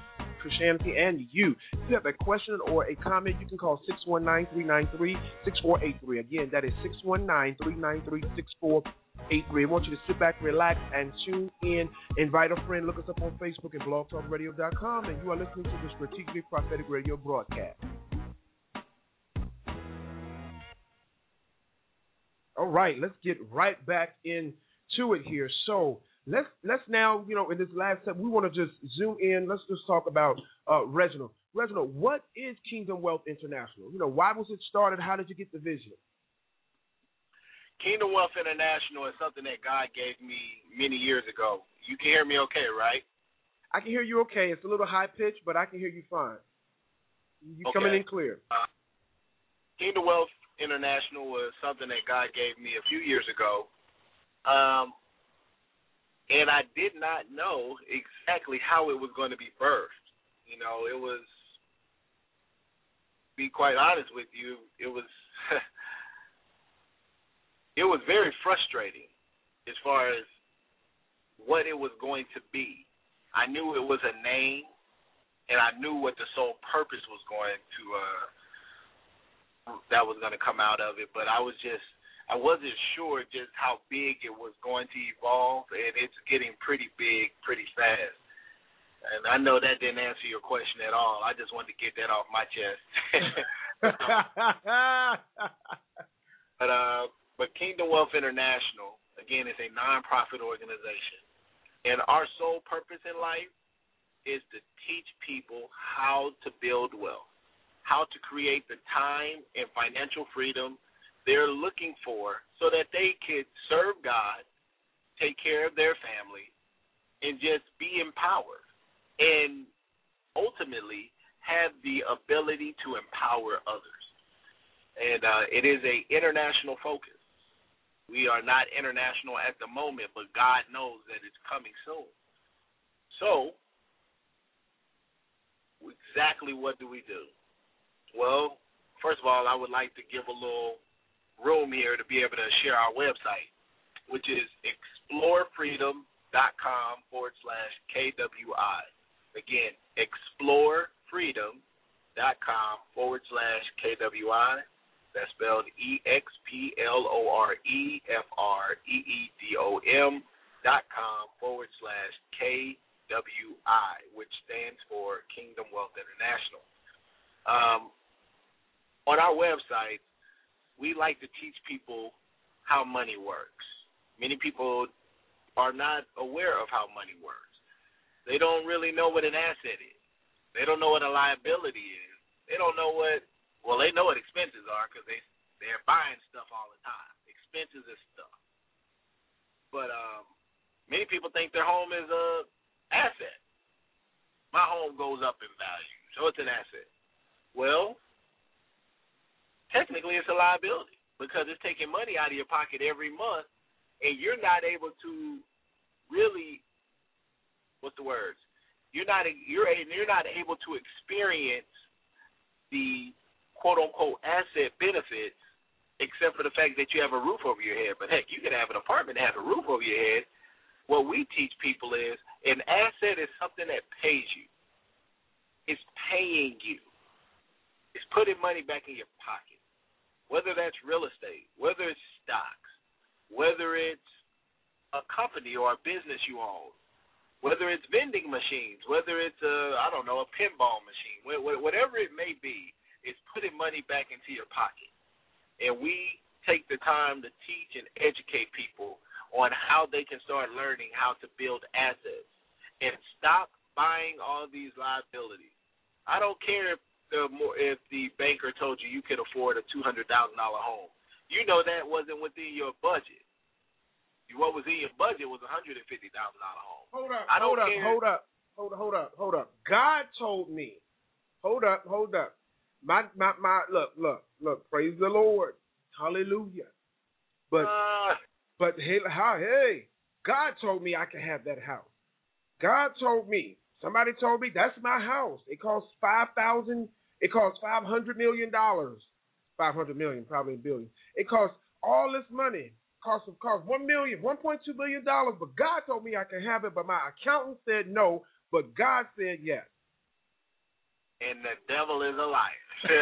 Christianity, and you. If you have a question or a comment, you can call 619-393-6483. Again, that is 619-393-6483. I want you to sit back, relax, and tune in. Invite a friend. Look us up on Facebook and blogtalkradio.com, and you are listening to the Strategically Prophetic Radio broadcast. All right, let's get right back into it here. So let's now, in this last step, we want to just zoom in. Let's just talk about Reginald. Reginald, what is Kingdom Wealth International? Why was it started? How did you get the vision? Kingdom Wealth International is something that God gave me many years ago. You can hear me okay, right? I can hear you okay. It's a little high pitched, but I can hear you fine. You're coming in clear. Kingdom Wealth International was something that God gave me a few years ago. And I did not know exactly how it was going to be birthed. It was, to be quite honest with you, it was it was very frustrating as far as what it was going to be. I knew it was a name, and I knew what the sole purpose was going to that was going to come out of it, but I wasn't sure just how big it was going to evolve, and it's getting pretty big pretty fast. And I know that didn't answer your question at all. I just wanted to get that off my chest. But Kingdom Wealth International, again, is a nonprofit organization. And our sole purpose in life is to teach people how to build wealth, how to create the time and financial freedom they're looking for so that they could serve God, take care of their family, and just be empowered. And ultimately have the ability to empower others. And it is an international focus. We are not international at the moment, but God knows that it's coming soon. So, exactly what do we do? Well, first of all, I would like to give a little room here to be able to share our website, which is explorefreedom.com/KWI. Again, explorefreedom.com/KWI. That's spelled EXPLOREFREEDOM.com/KWI, which stands for Kingdom Wealth International. On our website, we like to teach people how money works. Many people are not aware of how money works. They don't really know what an asset is. They don't know what a liability is. They don't know they know what expenses are because they're buying stuff all the time. Expenses is stuff. But many people think their home is an asset. My home goes up in value, so it's an asset. Well, technically it's a liability because it's taking money out of your pocket every month, and you're not able to really, You're not able to experience the quote unquote asset benefits except for the fact that you have a roof over your head. But heck, you can have an apartment and have a roof over your head. What we teach people is an asset is something that pays you. It's paying you. It's putting money back in your pocket. Whether that's real estate, whether it's stocks, whether it's a company or a business you own, whether it's vending machines, whether it's a pinball machine, whatever it may be, it's putting money back into your pocket. And we take the time to teach and educate people on how they can start learning how to build assets and stop buying all these liabilities. I don't care if the banker told you could afford a $200,000 home. You know that wasn't within your budget. What was in your budget was a $150,000 home. Hold up. God told me. Hold up. Look, praise the Lord. Hallelujah. But hey, God told me I could have that house. God told me. Somebody told me that's my house. It costs $500 million. 500 million, probably a billion. It costs all this money. Cost $1.2 billion. But God told me I could have it, but my accountant said no, but God said yes. And the devil is a liar.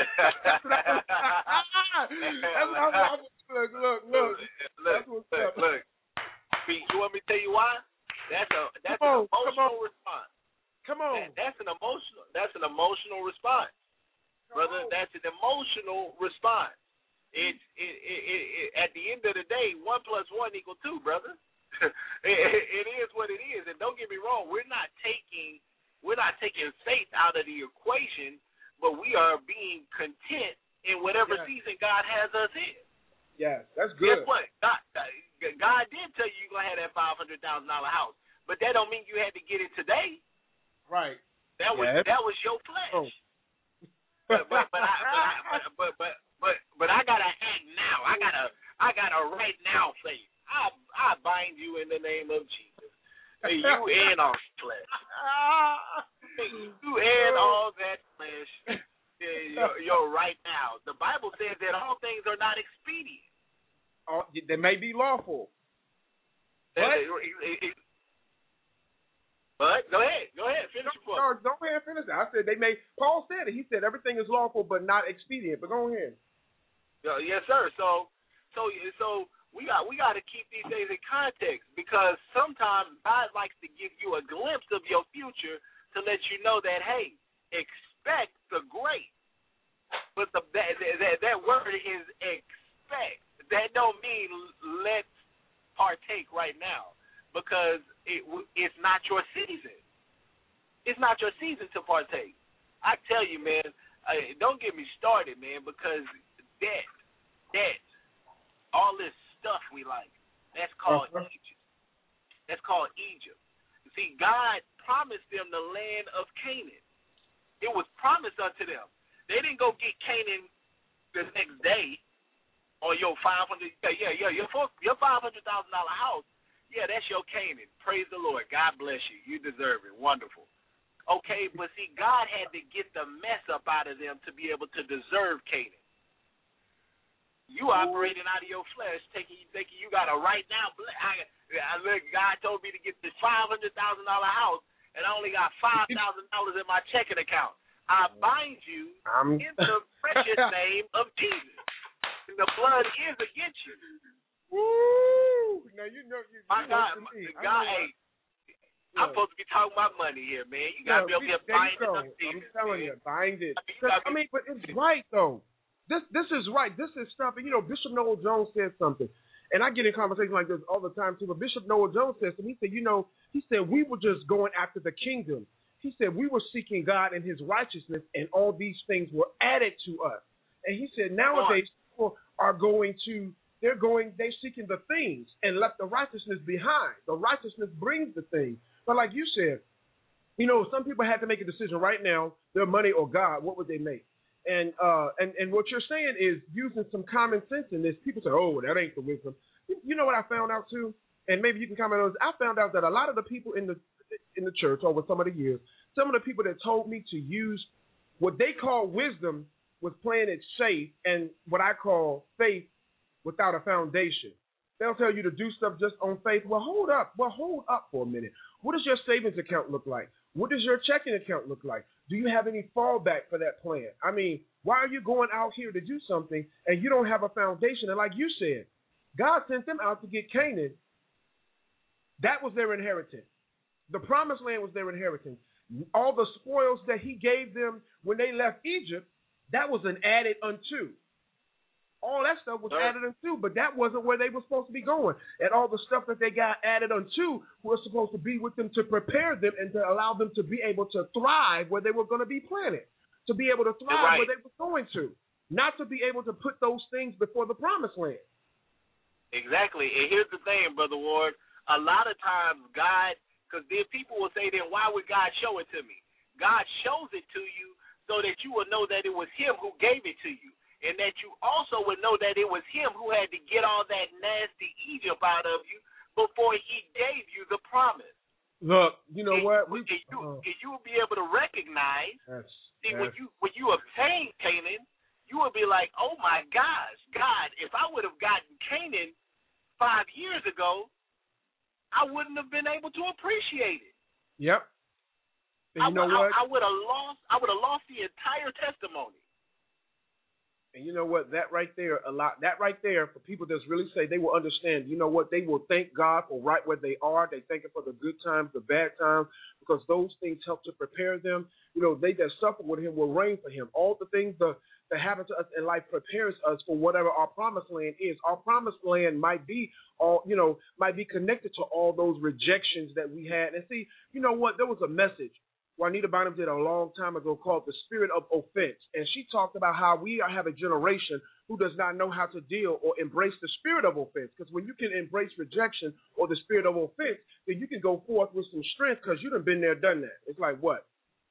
Look. You want me to tell you why? That's an emotional response. Come on. That's an emotional response, brother. That's an emotional response. It at the end of the day, 1 + 1 = 2, brother. It is what it is, and don't get me wrong. We're not taking faith out of the equation, but we are being content in whatever season God has us in. Yes, that's good. Guess what? God did tell you you're gonna have that $500,000 house, but that don't mean you had to get it today. Right. That was your flesh. Oh. But I gotta act now. I got a right now faith. I bind you in the name of Jesus. You and all flesh. You and all that flesh. You're right now. The Bible says that all things are not expedient. They may be lawful. But go ahead, finish your book. No, go ahead and finish it. I said they may. Paul said it. He said everything is lawful but not expedient. But go ahead. Yes, sir. So we got to keep these things in context, because sometimes God likes to give you a glimpse of your future to let you know that, hey, expect the great. But that word is expect. That don't mean let's partake right now, because it's not your season. It's not your season to partake. I tell you, man, don't get me started, man, because debt, all this stuff we like, that's called Egypt. That's called Egypt. You see, God promised them the land of Canaan. It was promised unto them. They didn't go get Canaan the next day on your your $500,000 house. Yeah, that's your Canaan. Praise the Lord. God bless you. You deserve it. Wonderful. Okay, but see, God had to get the mess up out of them to be able to deserve Canaan. You operating out of your flesh, thinking you got a right now. Look, God told me to get this $500,000 house, and I only got $5,000 in my checking account. I bind you in the precious name of Jesus. And the blood is against you. Woo! Now you know my God, hey, I'm supposed to be talking about money here, man. You gotta be able to bind it up. I'm telling you, bind it. I mean, but it's right though. This is right. This is stuff. And, Bishop Noel Jones said something, and I get in conversations like this all the time too. But Bishop Noel Jones said something. He said we were just going after the kingdom. He said we were seeking God and His righteousness, and all these things were added to us. And he said nowadays people are they're seeking the things and left the righteousness behind. The righteousness brings the things. But like you said, some people had to make a decision right now, their money or God. What would they make? And what you're saying is using some common sense in this. People say, oh, that ain't the wisdom. You know what I found out too? And maybe you can comment on this. I found out that a lot of the people in the church over some of the years, some of the people that told me to use what they call wisdom was playing it safe, and what I call faith without a foundation. They'll tell you to do stuff just on faith. Well, hold up for a minute. What does your savings account look like? What does your checking account look like? Do you have any fallback for that plan? I mean, why are you going out here to do something and you don't have a foundation? And like you said, God sent them out to get Canaan. That was their inheritance. The promised land was their inheritance. All the spoils that He gave them when they left Egypt, that was an added unto. All that stuff was added unto, but that wasn't where they were supposed to be going. And all the stuff that they got added unto was supposed to be with them to prepare them and to allow them to be able to thrive where they were going to be planted, to be able to thrive where they were going to, not to be able to put those things before the promised land. Exactly. And here's the thing, Brother Ward. A lot of times God, because then people will say, then why would God show it to me? God shows it to you so that you will know that it was Him who gave it to you. And that you also would know that it was Him who had to get all that nasty Egypt out of you before He gave you the promise. Look, you know what? You will be able to recognize. When you obtain Canaan, you will be like, oh my gosh, God, if I would have gotten Canaan 5 years ago, I wouldn't have been able to appreciate it. Yep. And you know what? I would have lost the entire testimony. And you know what? That right there, for people that really say they will understand, you know what? They will thank God for right where they are. They thank Him for the good times, the bad times, because those things help to prepare them. You know, they that suffer with Him will reign for Him. All the things that happen to us in life prepares us for whatever our promised land is. Our promised land might be might be connected to all those rejections that we had. And see, you know what? There was a message Juanita Bynum did a long time ago called The Spirit of Offense. And she talked about how we have a generation who does not know how to deal or embrace the spirit of offense. Because when you can embrace rejection or the spirit of offense, then you can go forth with some strength because you done been there, done that. It's like what?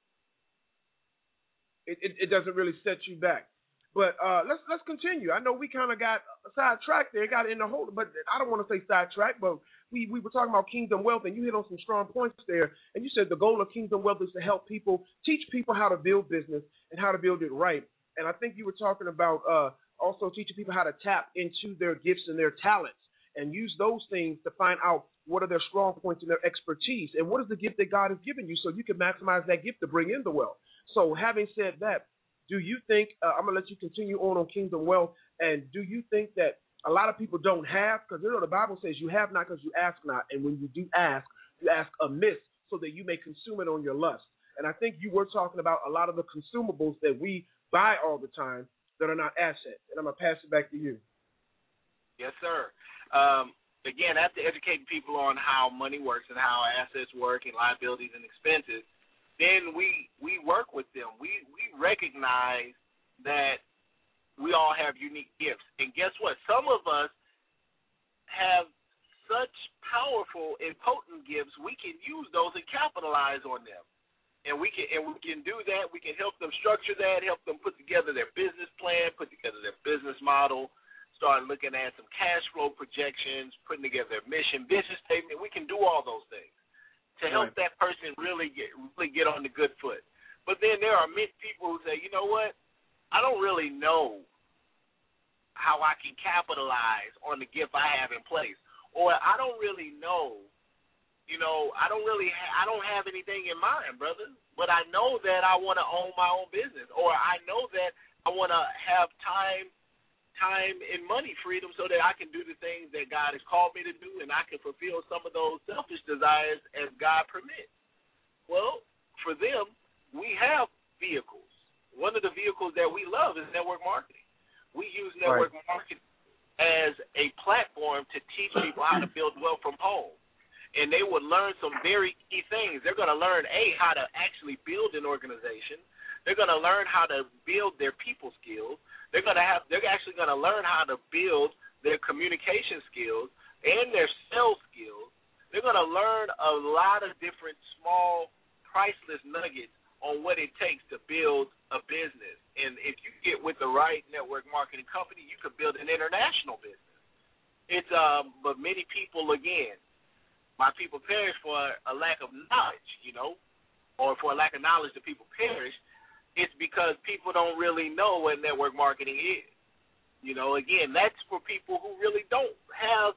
It doesn't really set you back. But let's continue. I know we kind of got sidetracked there, got in the hole, but I don't want to say sidetracked, but we were talking about kingdom wealth, and you hit on some strong points there. And you said the goal of kingdom wealth is to help people, teach people how to build business and how to build it right. And I think you were talking about also teaching people how to tap into their gifts and their talents and use those things to find out what are their strong points and their expertise and what is the gift that God has given you so you can maximize that gift to bring in the wealth. So having said that, do you think, I'm going to let you continue on Kingdom Wealth, and do you think that a lot of people don't have, because you know the Bible says you have not because you ask not, and when you do ask, you ask amiss so that you may consume it on your lust. And I think you were talking about a lot of the consumables that we buy all the time that are not assets. And I'm going to pass it back to you. Yes, sir. Again, after educating people on how money works and how assets work and liabilities and expenses, then we work with them. We recognize that we all have unique gifts. And guess what? Some of us have such powerful and potent gifts, we can use those and capitalize on them. And we can do that. We can help them structure that, help them put together their business plan, put together their business model, start looking at some cash flow projections, putting together their mission, vision statement. We can do all those things to help that person really get on the good foot. But then there are many people who say, you know what, I don't really know how I can capitalize on the gift I have in place. Or I don't really know, I don't have anything in mind, brother. But I know that I want to own my own business. Or I know that I want to have time and money freedom so that I can do the things that God has called me to do and I can fulfill some of those selfish desires as God permits. Well, for them, we have vehicles. One of the vehicles that we love is network marketing. We use network marketing as a platform to teach people how to build wealth from home. And they would learn some very key things. They're going to learn, how to actually build an organization. They're going to learn how to build their people skills. They're actually going to learn how to build their communication skills and their sales skills. They're going to learn a lot of different small, priceless nuggets on what it takes to build a business. And if you get with the right network marketing company, you could build an international business. But many people, again, my people perish for a lack of knowledge, or for a lack of knowledge the people perish. It's because people don't really know what network marketing is. Again, that's for people who really don't have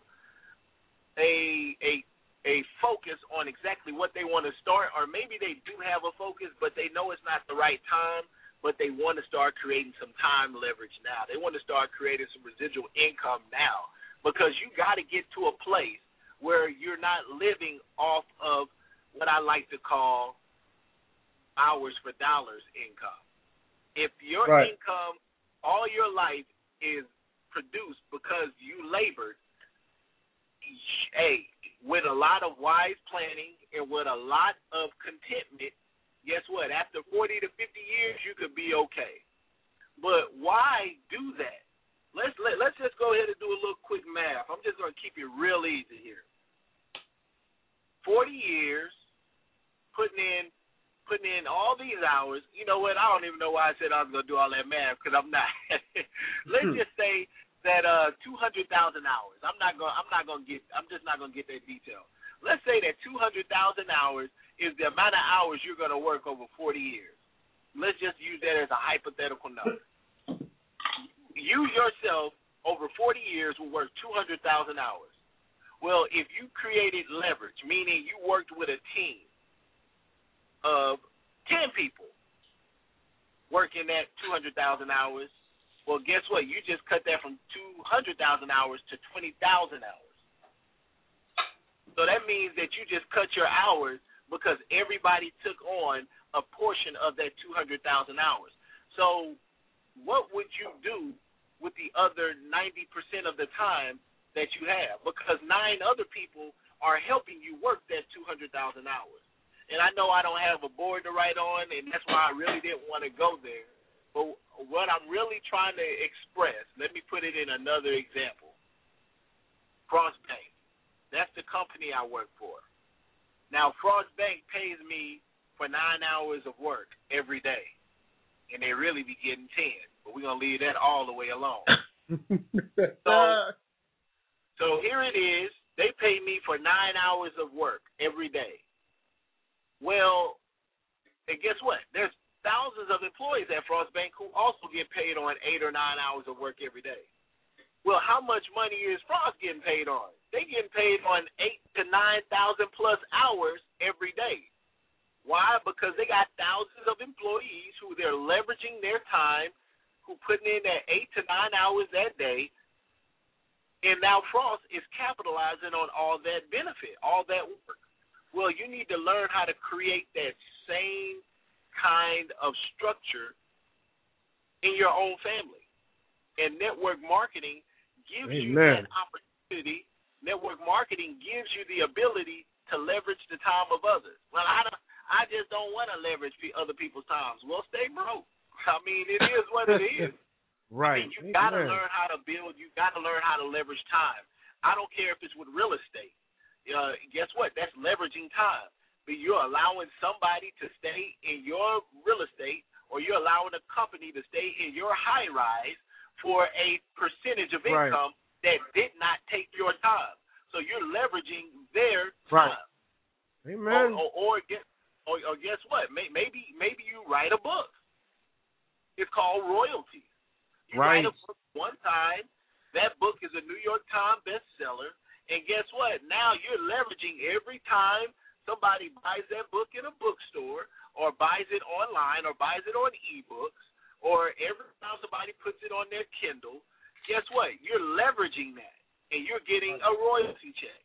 a focus on exactly what they want to start, or maybe they do have a focus, but they know it's not the right time, but they want to start creating some time leverage now. They want to start creating some residual income now, because you got to get to a place where you're not living off of what I like to call hours for dollars income. If your income all your life is produced because you labored, with a lot of wise planning and with a lot of contentment, guess what? After 40 to 50 years, you could be okay. But why do that? Let's just go ahead and do a little quick math. I'm just going to keep it real easy here. 40 years, putting in all these hours. You know what? I don't even know why I said I was going to do all that math, because I'm not. Let's just say that 200,000 hours. I'm just not going to get that detail. Let's say that 200,000 hours is the amount of hours you're going to work over 40 years. Let's just use that as a hypothetical number. You yourself over 40 years will work 200,000 hours. Well, if you created leverage, meaning you worked with a team of 10 people working at 200,000 hours. Well, guess what? You just cut that from 200,000 hours to 20,000 hours. So that means that you just cut your hours because everybody took on a portion of that 200,000 hours. So what would you do with the other 90% of the time that you have? Because 9 other people are helping you work that 200,000 hours. And I know I don't have a board to write on, and that's why I really didn't want to go there. But what I'm really trying to express, let me put it in another example. Frost Bank. That's the company I work for. Now, Frost Bank pays me for 9 hours of work every day, and they really be getting 10. But we're going to leave that all the way alone. So here it is. They pay me for 9 hours of work every day. Well, and guess what? There's thousands of employees at Frost Bank who also get paid on 8 or 9 hours of work every day. Well, how much money is Frost getting paid on? They getting paid on 8,000 to 9,000 plus hours every day. Why? Because they got thousands of employees who they're leveraging their time, who putting in that 8 to 9 hours that day, and now Frost is capitalizing on all that benefit, all that work. Well, you need to learn how to create that same kind of structure in your own family. And network marketing gives you that opportunity. Network marketing gives you the ability to leverage the time of others. Well, I just don't want to leverage other people's times. Well, stay broke. I mean, it is what it is. Right. I mean, you got to learn how to build. You got to learn how to leverage time. I don't care if it's with real estate. Guess what? That's leveraging time. But you're allowing somebody to stay in your real estate, or you're allowing a company to stay in your high rise for a percentage of income that did not take your time. So you're leveraging their time. Amen. Or guess what? Maybe you write a book. It's called royalties. You write a book one time. That book is a New York Times bestseller. And guess what? Now you're leveraging every time somebody buys that book in a bookstore, or buys it online, or buys it on ebooks, or every time somebody puts it on their Kindle, guess what? You're leveraging that, and you're getting a royalty check.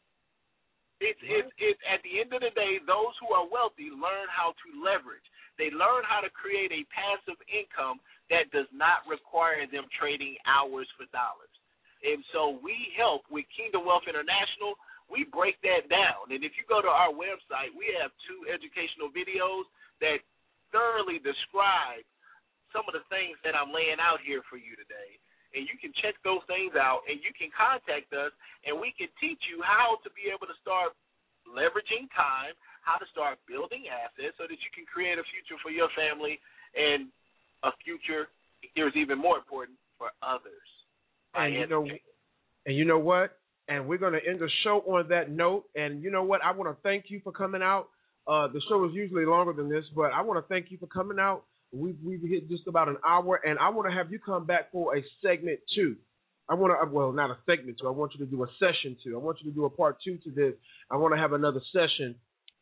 It's at the end of the day, those who are wealthy learn how to leverage. They learn how to create a passive income that does not require them trading hours for dollars. And so we help with Kingdom Wealth International. We break that down. And if you go to our website, we have 2 educational videos that thoroughly describe some of the things that I'm laying out here for you today. And you can check those things out, and you can contact us, and we can teach you how to be able to start leveraging time, how to start building assets so that you can create a future for your family, and a future, here's even more important, for others. And you know what? And we're going to end the show on that note. And you know what? I want to thank you for coming out. The show is usually longer than this, but I want to thank you for coming out. We've hit just about an hour, and I want to have you come back for a segment 2. I want to, well, not a segment 2. I want you to do a session 2. I want you to do a part 2 to this. I want to have another session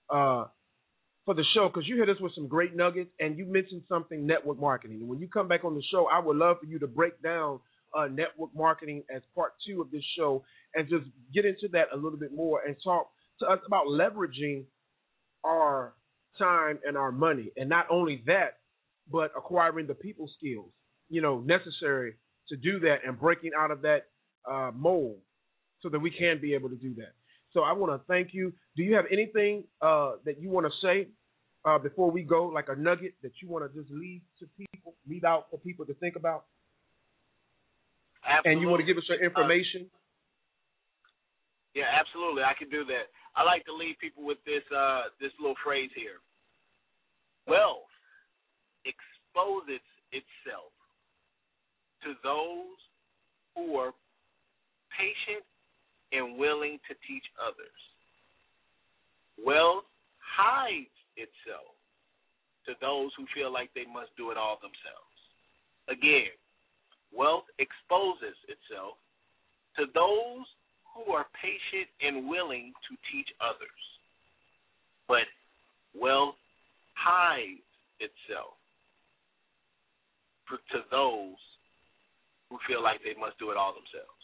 for the show, because you hit us with some great nuggets, and you mentioned something, network marketing. And when you come back on the show, I would love for you to break down network marketing as part 2 of this show, and just get into that a little bit more and talk to us about leveraging our time and our money. And not only that, but acquiring the people skills, necessary to do that, and breaking out of that mold so that we can be able to do that. So I want to thank you. Do you have anything that you want to say before we go, like a nugget that you want to just leave out for people to think about? Absolutely. And you want to give us your information? Yeah, absolutely. I can do that. I like to leave people with this little phrase here. Wealth exposes itself to those who are patient and willing to teach others. Wealth hides itself to those who feel like they must do it all themselves. Again, wealth exposes itself to those who are patient and willing to teach others. But wealth hides itself to those who feel like they must do it all themselves.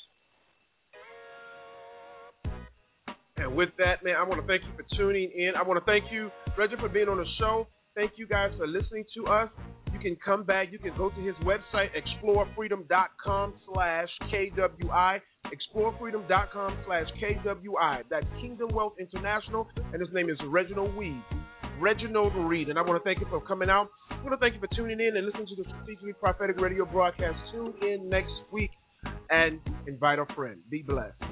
And with that, man, I want to thank you for tuning in. I want to thank you, Reggie, for being on the show. Thank you guys for listening to us. You can come back. You can go to his website, explorefreedom.com/KWI. Explorefreedom.com/KWI. That's Kingdom Wealth International, and his name is Reginald Reed. And I want to thank you for coming out. I want to thank you for tuning in and listening to the Strategically Prophetic Radio broadcast. Tune in next week and invite a friend. Be blessed.